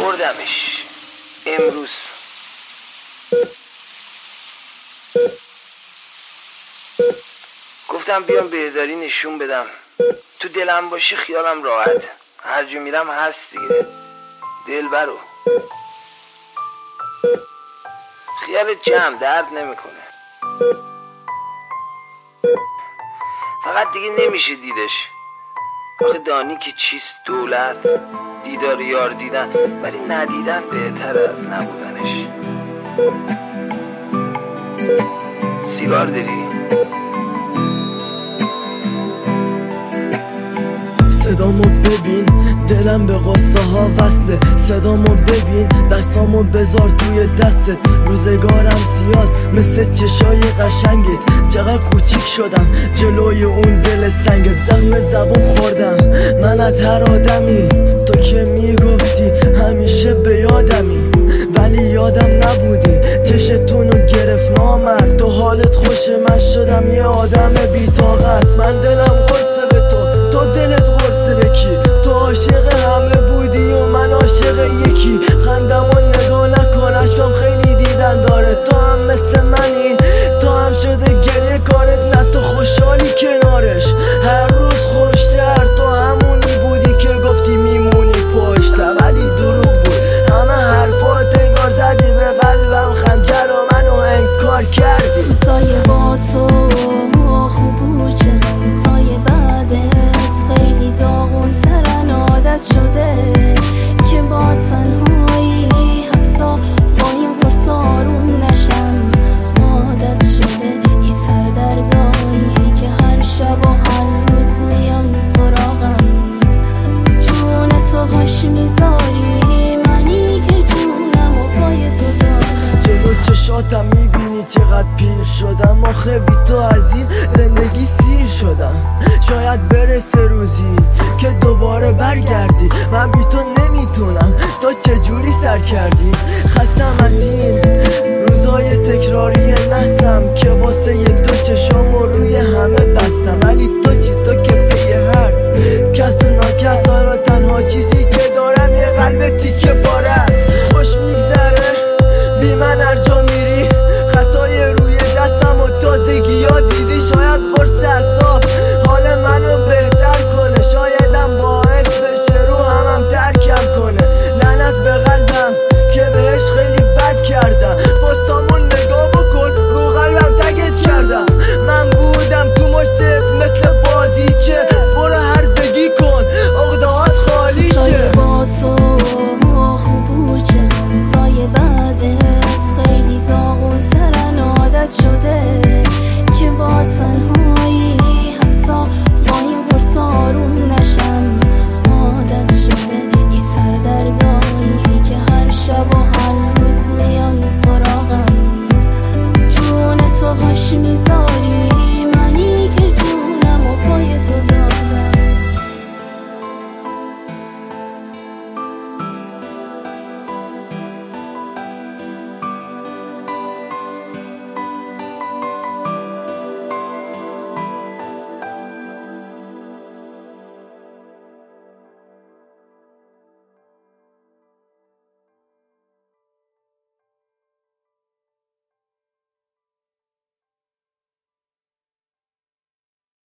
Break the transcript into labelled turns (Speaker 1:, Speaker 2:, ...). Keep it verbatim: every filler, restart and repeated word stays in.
Speaker 1: خوردمش امروز. گفتم بیام بهداری نشون بدم، تو دلم باشه خیالم راحت، هر جا میرم هست دیگه. دل برو خیال جمع درد نمیکنه، فقط دیگه نمیشه دیدش. آخه دانی که چیست دولت، دیدار یار دیدن، ولی ندیدن بهتر از نبودنش. سیگار داری؟
Speaker 2: صدامو ببین، دلم به قصه ها وصله. صدامو ببین، دستامو بذار توی دستت. روزگارم سیاست مثل چشای قشنگت. چقدر کوچیک شدم جلوی اون دل سنگت. زخم زبون خوردم من از هر آدمی، تو که میگفتی همیشه به یادمی، ولی یادم نبودی. چشتونو گرفت نامرد، تو حالت خوشه من شدم یه آدم بی‌طاقت. من دلم قرصه به تو، تو دلت قرصه به کی؟ تو عاشق همه بودی و من عاشق یکی. خندمو نگاه نکن اشکام خیلی دیدن داره. تو هم مثل منی، تو هم شده گریه کارت، نه تو خوشحالی کنارش هر روز خوشتر. تو همونی بودی که گفتی میمونی پشتم، ولی دروغ بود همه حرفات. انگار زدی به قلبم خنجر و منو انکار کردی.
Speaker 3: روزای با تو خوب بود، چقدر روزای بعدت خیلی داغون ترن. عادت شده که با تنهایی حتی با این قرص آروم نشم. عادت شده ای سردردایی که هر شب و هر روز میان سراغم. جون تو باش میذاری منی که جونم و پای تو دارم.
Speaker 2: جلو چشاتم میبینی چقدر پیر شدم. آخه بی تو از این زندگی سیر شدم. شاید برسه روزی که دوباره برگردی، من بی تو نمیتونم. تو چجوری سر کردی؟ خستم از این روزای تکراری نحسم که واسه یه تو چشامو روی همه بستم. ولی تو چی؟ تو که